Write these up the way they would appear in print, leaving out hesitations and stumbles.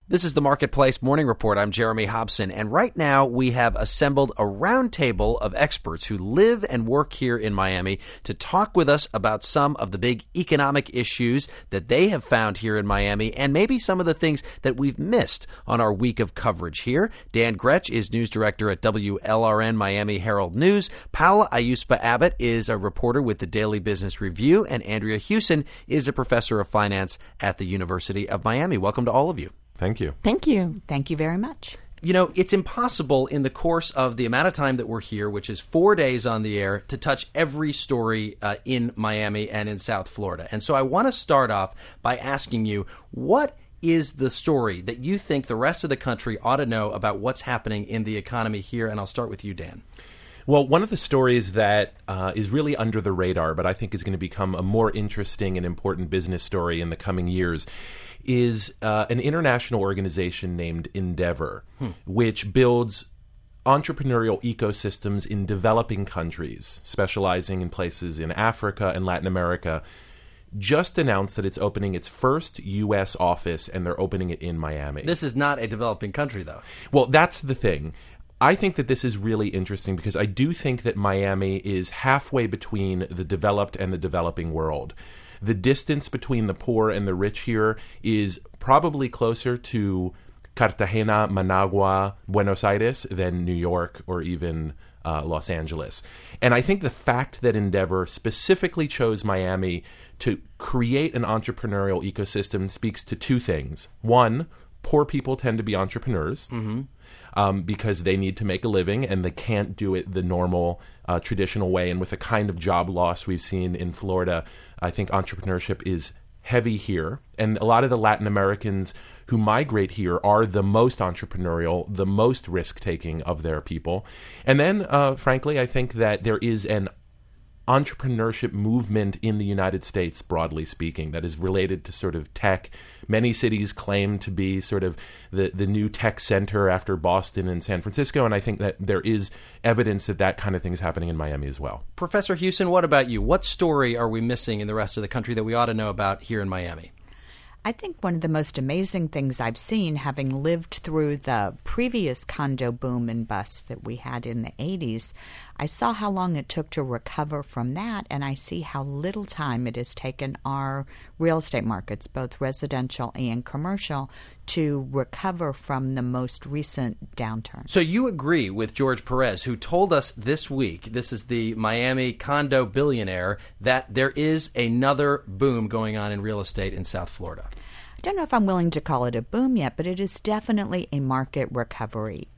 This is the Marketplace Morning Report. I'm Jeremy Hobson, and right now we have assembled a roundtable of experts who live and work here in Miami to talk with us about some of the big economic issues that they have found here in Miami and maybe some of the things that we've missed on our week of coverage here. Dan Gretsch is news director at WLRN Miami Herald News. Paula Ayuspa-Abbott is a reporter with the Daily Business Review, and Andrea Hewson is a professor of finance at the University of Miami. Welcome to all of you. Thank you. Thank you. Thank you very much. You know, it's impossible in the course of the amount of time that we're here, which is 4 days on the air, to touch every story in Miami and in South Florida. And so I want to start off by asking you, what is the story that you think the rest of the country ought to know about what's happening in the economy here? And I'll start with you, Dan. Well, one of the stories that is really under the radar, but I think is going to become a more interesting and important business story in the coming years, is an international organization named Endeavor, which builds entrepreneurial ecosystems in developing countries, specializing in places in Africa and Latin America. Just announced that it's opening its first U.S. office, and they're opening it in Miami. This is not a developing country, though. Well, that's the thing. I think that this is really interesting because I do think that Miami is halfway between the developed and the developing world. The distance between the poor and the rich here is probably closer to Cartagena, Managua, Buenos Aires than New York or even Los Angeles. And I think the fact that Endeavor specifically chose Miami to create an entrepreneurial ecosystem speaks to two things. One, poor people tend to be entrepreneurs. Because they need to make a living and they can't do it the normal, traditional way. And with the kind of job loss we've seen in Florida, I think entrepreneurship is heavy here. And a lot of the Latin Americans who migrate here are the most entrepreneurial, the most risk-taking of their people. And then, frankly, I think that there is an entrepreneurship movement in the United States, broadly speaking, that is related to sort of tech. Many cities claim to be sort of the new tech center after Boston and San Francisco, and I think that there is evidence that that kind of thing is happening in Miami as well. Professor Hewson, what about you? What story are we missing in the rest of the country that we ought to know about here in Miami? I think one of the most amazing things I've seen, having lived through the previous condo boom and bust that we had in the 80s, I saw how long it took to recover from that, and I see how little time it has taken our real estate markets, both residential and commercial, to recover from the most recent downturn. So you agree with George Perez, who told us this week, this is the Miami condo billionaire, that there is another boom going on in real estate in South Florida? I don't know if I'm willing to call it a boom yet, but it is definitely a market recovery.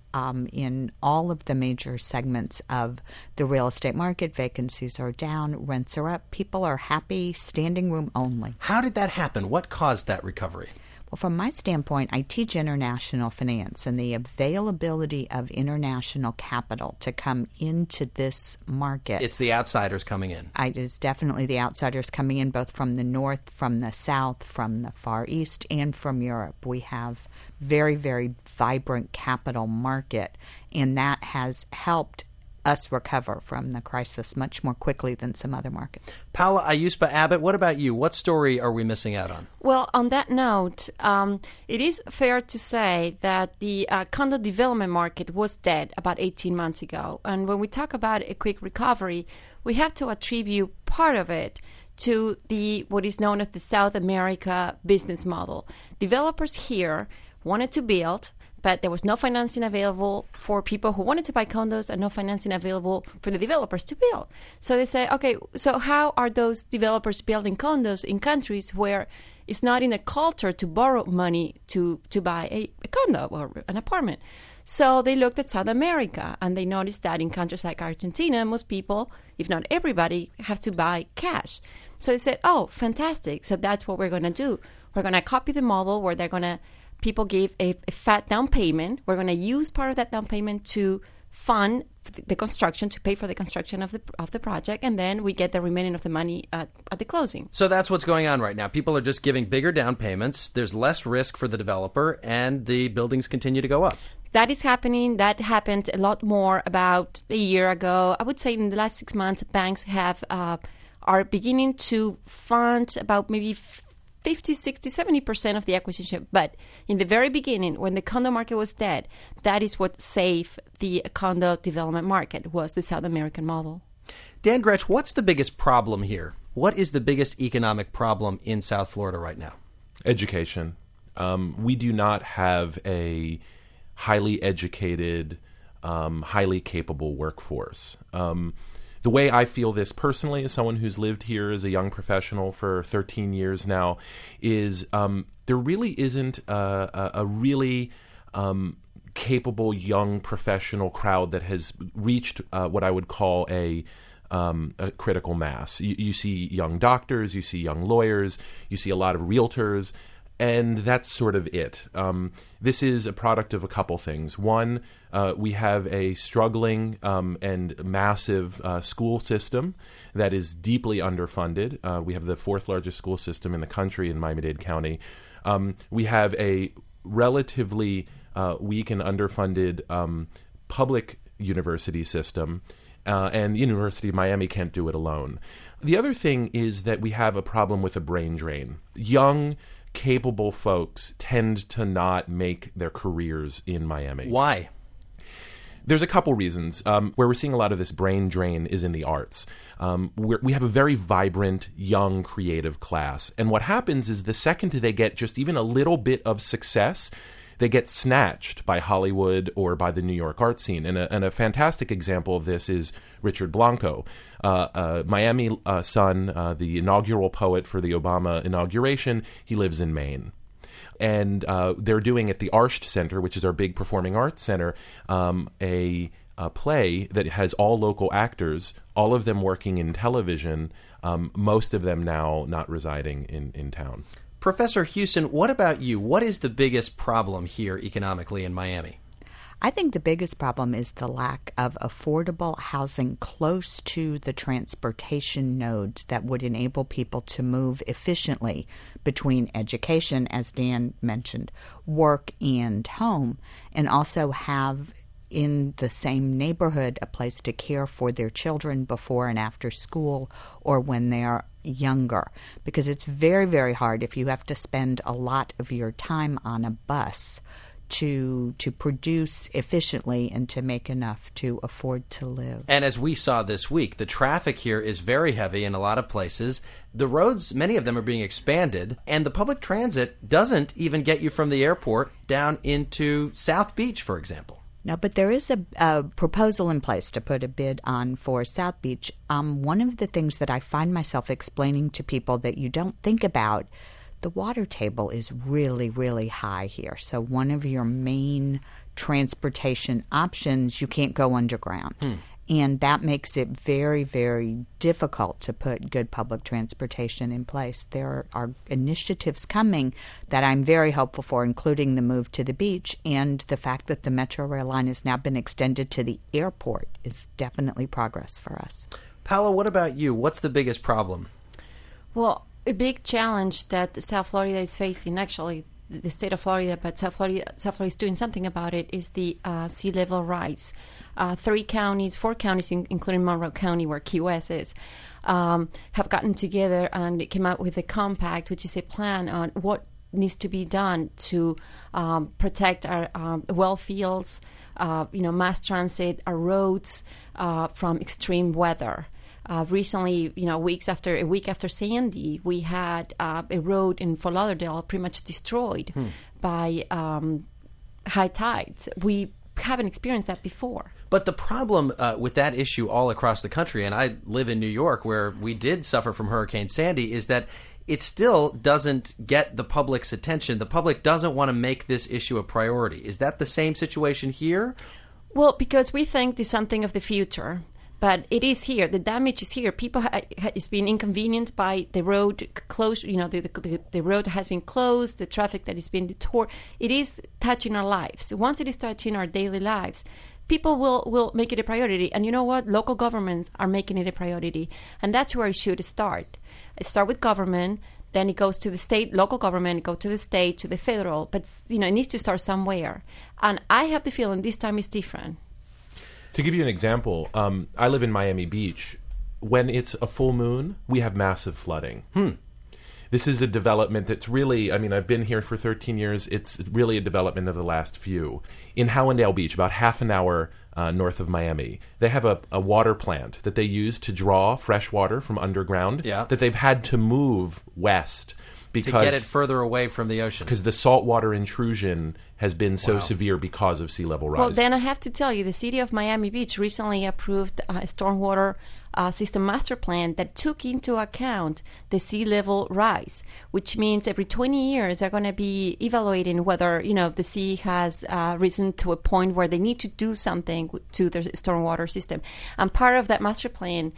In all of the major segments of the real estate market, vacancies are down, rents are up, people are happy, standing room only. How did that happen? What caused that recovery? Well, from my standpoint, I teach international finance, and the availability of international capital to come into this market. It's the outsiders coming in. It is definitely the outsiders coming in, both from the north, from the south, from the Far East, and from Europe. We have very, very vibrant capital market, and that has helped us recover from the crisis much more quickly than some other markets. Paula Ayuspa-Abbott, what about you? What story are we missing out on? Well, on that note, it is fair to say that the condo development market was dead about 18 months ago. And when we talk about a quick recovery, we have to attribute part of it to what is known as the South America business model. Developers here wanted to build, but there was no financing available for people who wanted to buy condos and no financing available for the developers to build. So they say, okay, so how are those developers building condos in countries where it's not in the culture to borrow money to buy a condo or an apartment? So they looked at South America, and they noticed that in countries like Argentina, most people, if not everybody, have to buy cash. So they said, oh, fantastic. So that's what we're going to do. We're going to copy the model where people gave a fat down payment. We're going to use part of that down payment to fund the construction, to pay for the construction of the project, and then we get the remaining of the money at the closing. So that's what's going on right now. People are just giving bigger down payments. There's less risk for the developer, and the buildings continue to go up. That is happening. That happened a lot more about a year ago. I would say in the last 6 months, banks are beginning to fund about maybe 50, 60, 70% of the acquisition. But in the very beginning, when the condo market was dead, that is what saved the condo development market, was the South American model. Dan Gretsch, what's the biggest problem here? What is the biggest economic problem in South Florida right now? Education. We do not have a highly educated, highly capable workforce. The way I feel this personally, as someone who's lived here as a young professional for 13 years now, is there really isn't a really capable young professional crowd that has reached what I would call a critical mass. You see young doctors, you see young lawyers, you see a lot of realtors, and that's sort of it. This is a product of a couple things. One, we have a struggling and massive school system that is deeply underfunded. We have the fourth largest school system in the country in Miami-Dade County. We have a relatively weak and underfunded public university system, and the University of Miami can't do it alone. The other thing is that we have a problem with a brain drain. Young, capable folks tend to not make their careers in Miami. Why? There's a couple reasons. Where we're seeing a lot of this brain drain is in the arts. We have a very vibrant, young, creative class. And what happens is the second they get just even a little bit of success, they get snatched by Hollywood or by the New York art scene. And a fantastic example of this is Richard Blanco, Miami son, the inaugural poet for the Obama inauguration. He lives in Maine. And they're doing at the Arsht Center, which is our big performing arts center, a play that has all local actors, all of them working in television, most of them now not residing in town. Professor Hewson, what about you? What is the biggest problem here economically in Miami? I think the biggest problem is the lack of affordable housing close to the transportation nodes that would enable people to move efficiently between education, as Dan mentioned, work and home, and also have in the same neighborhood a place to care for their children before and after school or when they're younger. Because it's very, very hard if you have to spend a lot of your time on a bus to produce efficiently and to make enough to afford to live. And as we saw this week, the traffic here is very heavy in a lot of places. The roads, many of them are being expanded, and the public transit doesn't even get you from the airport down into South Beach, for example. No, but there is a proposal in place to put a bid on for South Beach. One of the things that I find myself explaining to people that you don't think about, the water table is really, really high here. So one of your main transportation options, you can't go underground. And that makes it very, very difficult to put good public transportation in place. There are initiatives coming that I'm very hopeful for, including the move to the beach, and the fact that the Metro Rail line has now been extended to the airport is definitely progress for us. Paola, what about you? What's the biggest problem? Well, a big challenge that South Florida is facing, actually, the state of Florida, but South Florida is doing something about it, is the sea level rise. 4 counties, including Monroe County, where Key West is, have gotten together and came out with a compact, which is a plan on what needs to be done to protect our well fields, mass transit, our roads from extreme weather. Recently, a week after Sandy, we had a road in Fort Lauderdale pretty much destroyed by high tides. We haven't experienced that before. But the problem with that issue all across the country, and I live in New York where we did suffer from Hurricane Sandy, is that it still doesn't get the public's attention. The public doesn't want to make this issue a priority. Is that the same situation here? Well, because we think it's something of the future. But it is here. The damage is here. People is being inconvenienced by the road closed. The road has been closed. The traffic that is being detoured. It is touching our lives. Once it is touching our daily lives, people will make it a priority. And you know what? Local governments are making it a priority, and that's where it should start. It start with government. Then it goes to the state, local government, go to the state, to the federal. But it needs to start somewhere. And I have the feeling this time is different. To give you an example, I live in Miami Beach. When it's a full moon, we have massive flooding. This is a development that's really, I mean, I've been here for 13 years. It's really a development of the last few. In Hallandale Beach, about half an hour north of Miami, they have a water plant that they use to draw fresh water from underground that they've had to move west. To get it further away from the ocean. Because the saltwater intrusion has been so severe because of sea level rise. Well, then I have to tell you, the city of Miami Beach recently approved a stormwater system master plan that took into account the sea level rise, which means every 20 years they're going to be evaluating whether, the sea has risen to a point where they need to do something to the stormwater system. And part of that master plan,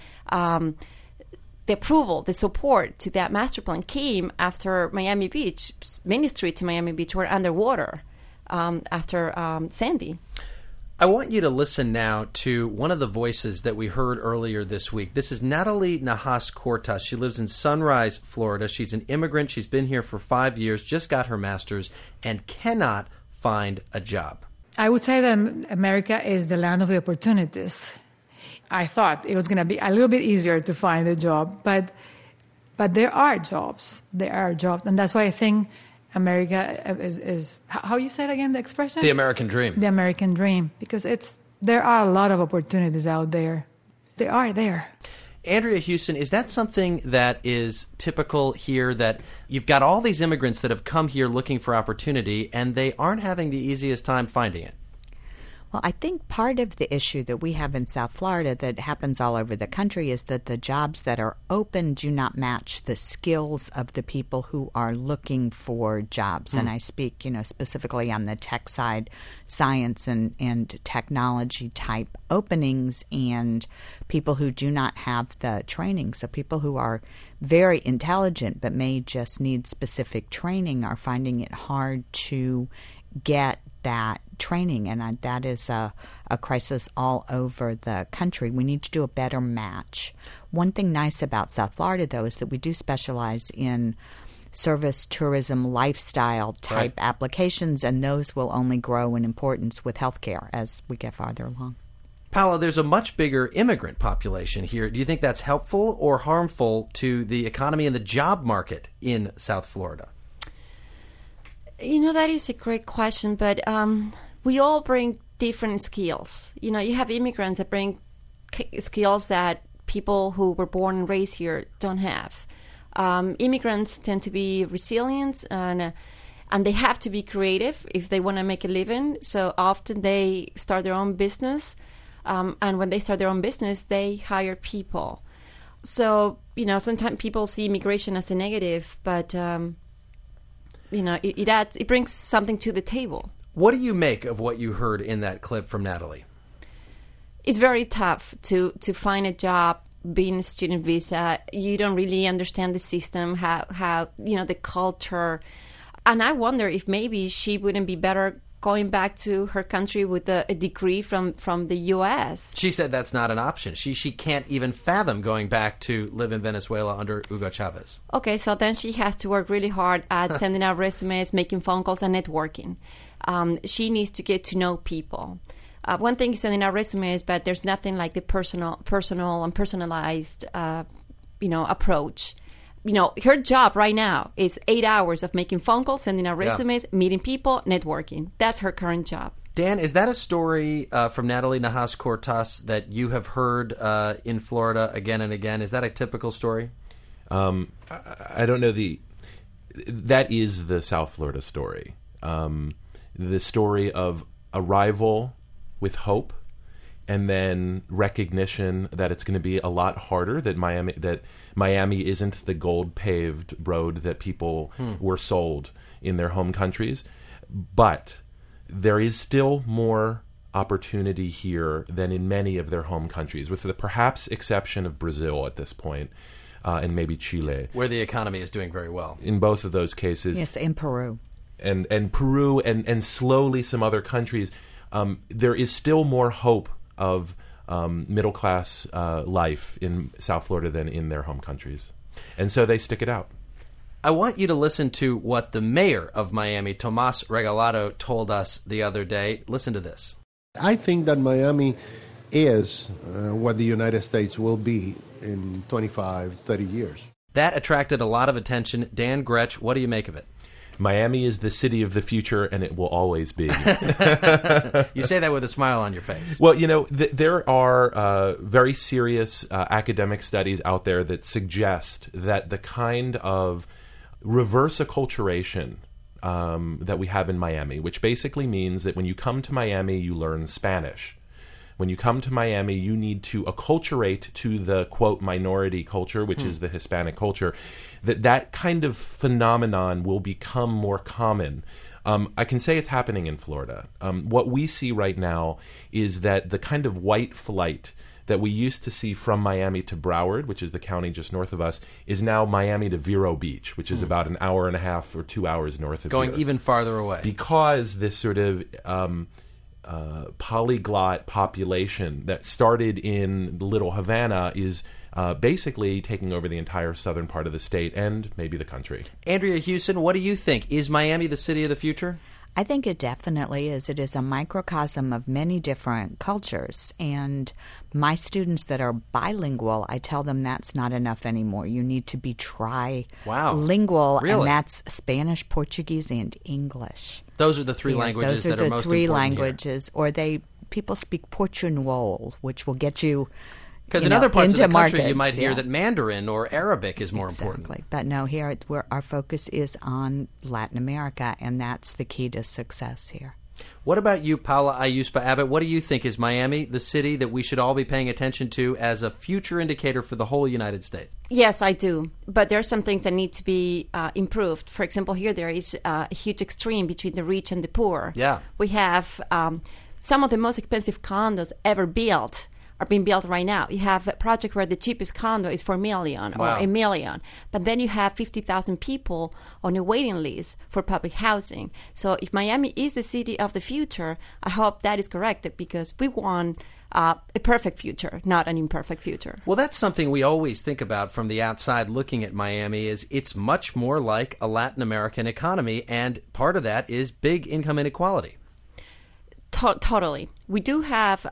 the approval, the support to that master plan came after Miami Beach. Many streets in Miami Beach were underwater after Sandy. I want you to listen now to one of the voices that we heard earlier this week. This is Natalie Nahas-Cortas. She lives in Sunrise, Florida. She's an immigrant. She's been here for 5 years, just got her master's, and cannot find a job. I would say that America is the land of the opportunities. I thought it was going to be a little bit easier to find a job, but there are jobs. There are jobs, and that's why I think America is how you say it again, the expression? The American dream. The American dream, because there are a lot of opportunities out there. They are there. Andrea Houston, is that something that is typical here, that you've got all these immigrants that have come here looking for opportunity and they aren't having the easiest time finding it? Well, I think part of the issue that we have in South Florida that happens all over the country is that the jobs that are open do not match the skills of the people who are looking for jobs. And I speak, specifically on the tech side, science and technology type openings, and people who do not have the training. So people who are very intelligent but may just need specific training are finding it hard to get that training, and that is a crisis all over the country. We need to do a better match. One thing nice about South Florida, though, is that we do specialize in service, tourism, lifestyle type applications, and those will only grow in importance with healthcare as we get farther along. Paola, there's a much bigger immigrant population here. Do you think that's helpful or harmful to the economy and the job market in South Florida? That is a great question, but we all bring different skills. You have immigrants that bring skills that people who were born and raised here don't have. Immigrants tend to be resilient and they have to be creative if they want to make a living. So often they start their own business, and when they start their own business, they hire people. So, sometimes people see immigration as a negative, but it brings something to the table. What do you make of what you heard in that clip from Natalie? It's very tough to find a job being a student visa. You don't really understand the system, how the culture. And I wonder if maybe she wouldn't be better going back to her country with a degree from the U.S. She said that's not an option. She can't even fathom going back to live in Venezuela under Hugo Chavez. Okay, so then she has to work really hard at sending out resumes, making phone calls, and networking. She needs to get to know people. One thing is sending out resumes, but there's nothing like the personal and personalized, approach. Her job right now is 8 hours of making phone calls, sending out resumes, meeting people, networking. That's her current job. Dan, is that a story from Natalie Nahas-Cortas that you have heard in Florida again and again? Is that a typical story? I don't know. That is the South Florida story. The story of arrival with hope, and then recognition that it's going to be a lot harder, that Miami isn't the gold-paved road that people were sold in their home countries. But there is still more opportunity here than in many of their home countries, with the perhaps exception of Brazil at this point, and maybe Chile. Where the economy is doing very well. In both of those cases. Yes, in Peru. And Peru and slowly some other countries. There is still more hope of middle-class life in South Florida than in their home countries. And so they stick it out. I want you to listen to what the mayor of Miami, Tomas Regalado, told us the other day. Listen to this. I think that Miami is what the United States will be in 25, 30 years. That attracted a lot of attention. Dan Gretsch, what do you make of it? Miami is the city of the future, and it will always be. You say that with a smile on your face. Well, there are very serious academic studies out there that suggest that the kind of reverse acculturation that we have in Miami, which basically means that when you come to Miami, you learn Spanish. When you come to Miami, you need to acculturate to the, quote, minority culture, which is the Hispanic culture, that kind of phenomenon will become more common. I can say it's happening in Florida. What we see right now is that the kind of white flight that we used to see from Miami to Broward, which is the county just north of us, is now Miami to Vero Beach, which is about an hour and a half or 2 hours north of Going here. even farther away. Because this sort of polyglot population that started in Little Havana is basically taking over the entire southern part of the state and maybe the country. Andrea Hewson, what do you think? Is Miami the city of the future? I think it definitely is. It is a microcosm of many different cultures. And my students that are bilingual, I tell them that's not enough anymore. You need to be trilingual, Really? and that's Spanish, Portuguese, and English. Those are the three languages that are most important Those are the three here. languages. Or people speak Portuñol, which will get you Because in other parts of the into country, you markets, might hear yeah. that Mandarin or Arabic is more important. Exactly. But no, here our focus is on Latin America, and that's the key to success here. What about you, Paula Ayuspa Abbott? What do you think? Is Miami the city that we should all be paying attention to as a future indicator for the whole United States? Yes, I do. But there are some things that need to be improved. For example, here there is a huge extreme between the rich and the poor. Yeah. We have some of the most expensive condos ever built are being built right now. You have a project where the cheapest condo is $4 million or Wow. $1 million, but then you have 50,000 people on a waiting list for public housing. So if Miami is the city of the future, I hope that is corrected because we want a perfect future, not an imperfect future. Well, that's something we always think about from the outside looking at Miami is it's much more like a Latin American economy, and part of that is big income inequality. Totally. We do have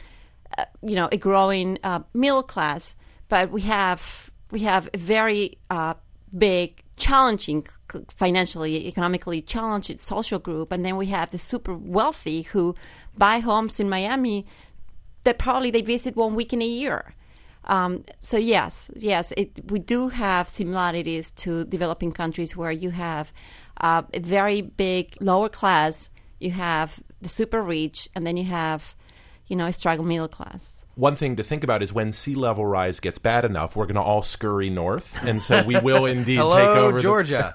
a growing middle class, but we have a very big, challenging, financially, economically challenged social group, and then we have the super wealthy who buy homes in Miami that probably they visit 1 week in a year. So yes, we do have similarities to developing countries where you have a very big lower class, you have the super rich, and then you have a struggle middle class. One thing to think about is when sea level rise gets bad enough, we're going to all scurry north, and so we will indeed Hello, take over Georgia.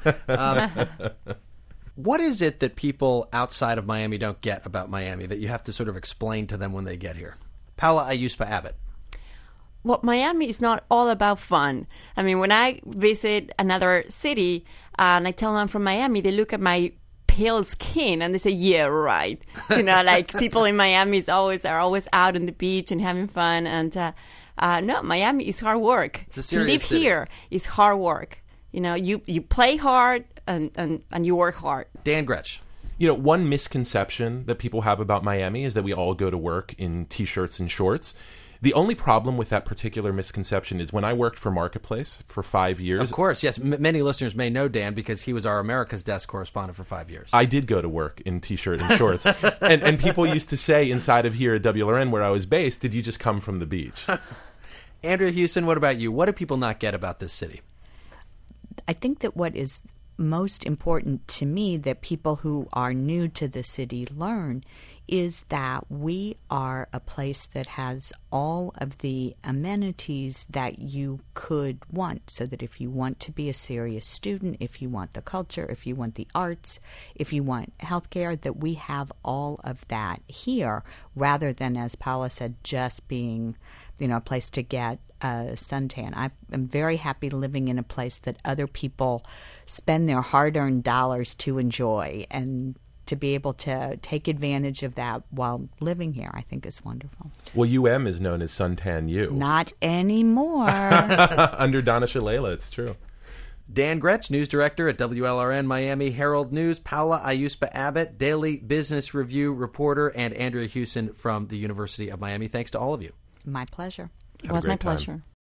What is it that people outside of Miami don't get about Miami that you have to sort of explain to them when they get here? Paula Ayuspa Abbott. Well, Miami is not all about fun. I mean, when I visit another city and I tell them I'm from Miami, they look at my pale skin and they say, yeah, right. Like people in Miami are always out on the beach and having fun. And no, Miami is hard work. It's a to live serious city. here is hard work. You play hard and you work hard. Dan Gretsch. One misconception that people have about Miami is that we all go to work in T-shirts and shorts. The only problem with that particular misconception is when I worked for Marketplace for 5 years. Of course, yes. Many listeners may know Dan because he was our America's Desk correspondent for 5 years. I did go to work in T-shirt and shorts. and people used to say inside of here at WLRN where I was based, did you just come from the beach? Andrea Hewson, what about you? What do people not get about this city? I think that what is most important to me that people who are new to the city learn is that we are a place that has all of the amenities that you could want, so that if you want to be a serious student, if you want the culture, if you want the arts, if you want healthcare, that we have all of that here, rather than, as Paula said, just being a place to get a suntan. I am very happy living in a place that other people spend their hard-earned dollars to enjoy, and to be able to take advantage of that while living here, I think is wonderful. Well, UM is known as Suntan U. Not anymore. Under Donna Shalala, it's true. Dan Gretsch, news director at WLRN Miami Herald News, Paula Ayuspa Abbott, Daily Business Review reporter, and Andrea Hewson from the University of Miami. Thanks to all of you. My pleasure. It was my pleasure.